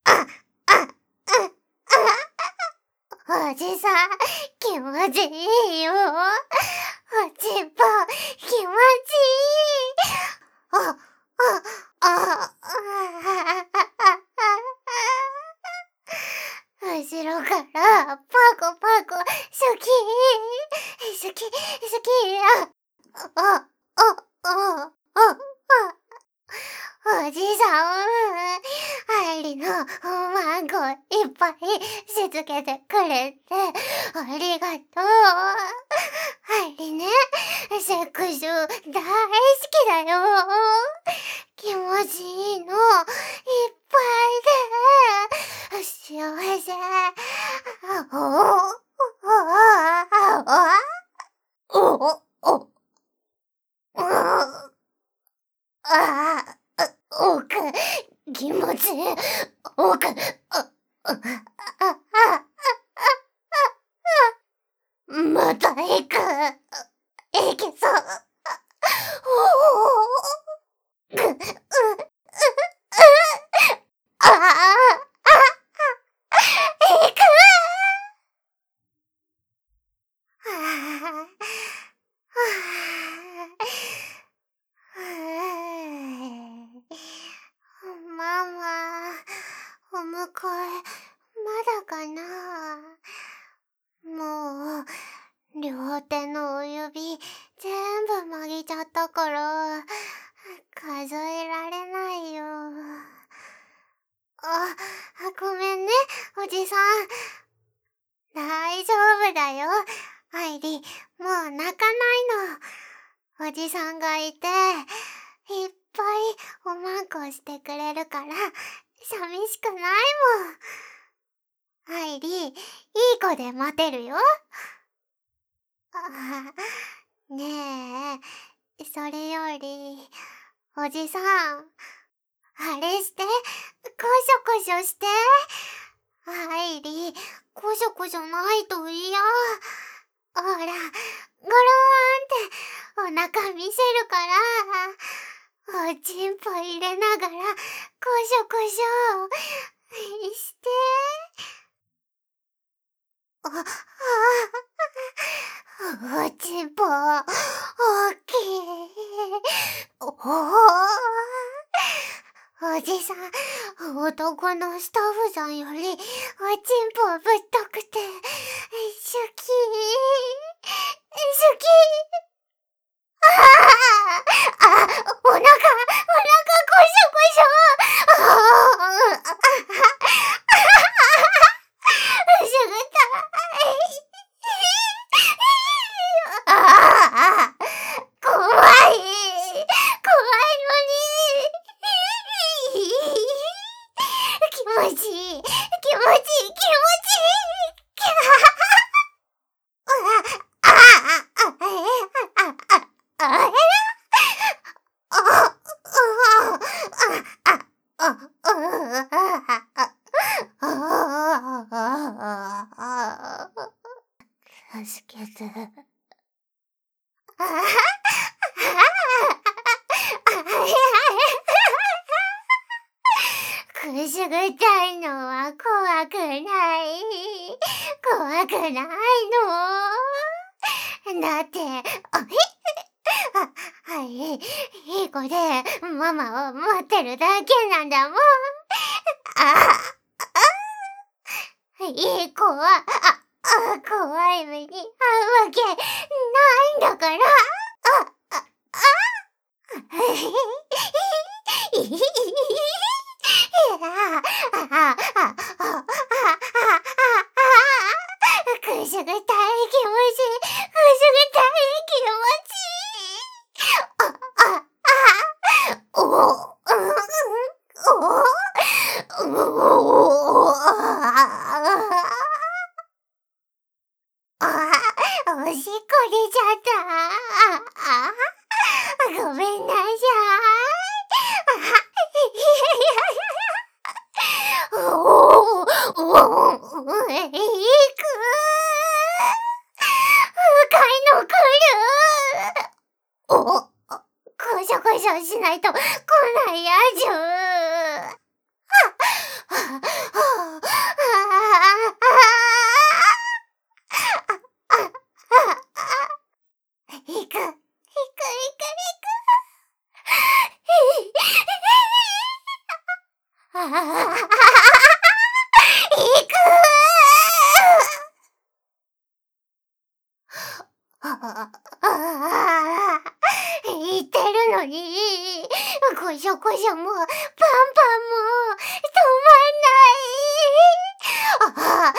あ、あ、おじさん、気持ちいいよ。おちんぽ、気持ちいい。あ、あ、後ろからパコパコ、シャキー、シャキ、シャキー、おじさん、愛理のおまんこいっぱいしつけてくれてありがとう。愛理ね、セックス大好きだよ。気持ちいいのいっぱいで幸せ。奥、気持ちいい。奥、また行く。行けそう。行く。ママ、お迎え、まだかな。もう、両手のお指、全部曲げちゃったから、数えられないよ。ごめんね、おじさん。大丈夫だよ。愛理、もう泣かないの。おじさんがいて、いっぱいおまんこしてくれるから、寂しくないもん。愛理、いい子で待てるよ。ねえ、それより、おじさん、あれして、こしょこしょして。愛理、こしょこしょないと嫌。ほら、ゴローンってお腹見せるから、おちんぽ入れながら、こしょこしょして。おちんぽ、大きい。おじさん、男のスタッフさんより、おちんぽぶっとくて、シュキー、シュキー。お腹、こしょこしょ。すぐたい。怖い。怖いのに。気持ちいい。気持ちいい。気持ちいい。助けて。くすぐったいのは怖くない。怖くないの。だって、はい、いい子でママを待ってるだけなんだもん。いい子は、怖い目に遭うわけないんだから。くすぐったい気持ち、くすぐったい気持ち。おしっこ出ちゃった。ごめんなさい。いく。深いの来る。こしょこしょしないと来ないやじゅ。 ああ、行くああ、言ってるのに、こしょこしょも、パンパンも、止まんない。ああ、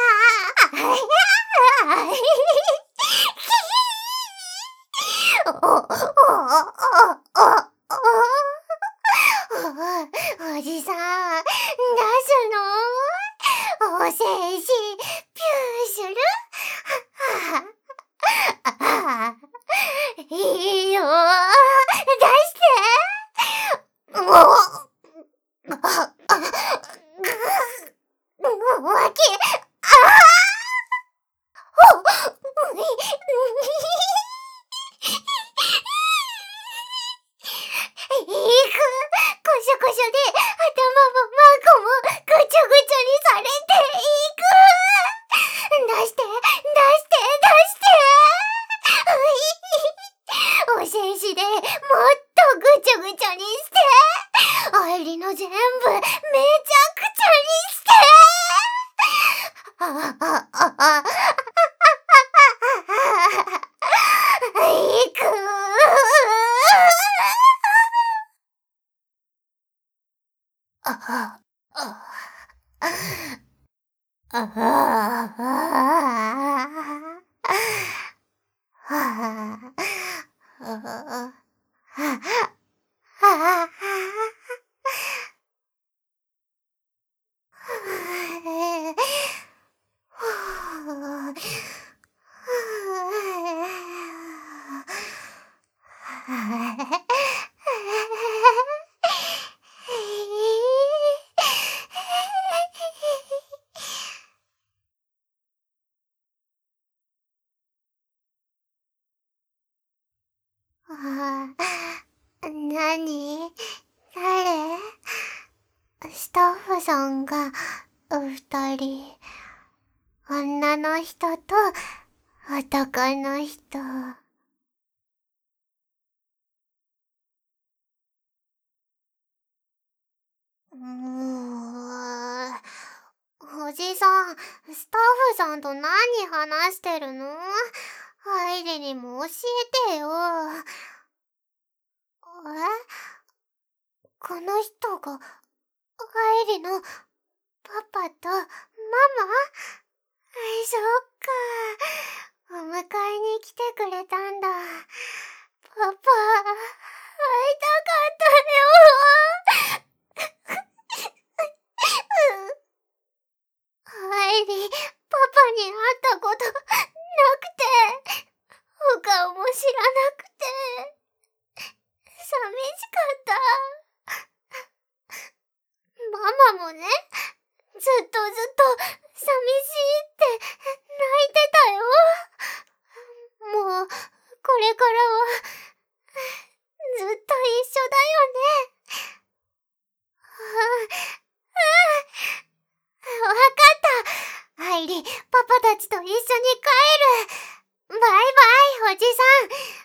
おじさん、出すの？おせんし、ピューする？いいよ、出して。もう、わけ、いく、こしょこしょで、頭もマもぐちょぐちょにされていく。出して、出して、出して。おせんしでもっとぐちょぐちょにして。愛梨の全部めちゃくちゃにして。いく。なに？誰？スタッフさんが二人。女の人と男の人。おじさん、スタッフさんと何話してるの？愛梨にも教えてよ。この人が愛梨のパパとママ？そっか。お迎えに来てくれたんだ。パパ、会いたかったよ。愛梨、パパに会ったことなくて、お顔も知らなくて、寂しかった。ママもね、ずっと寂しいって泣いてたよ。もう、これからは、ずっと一緒だよね。わかった。愛梨、パパたちと一緒に帰る。バイバイ、おじさん。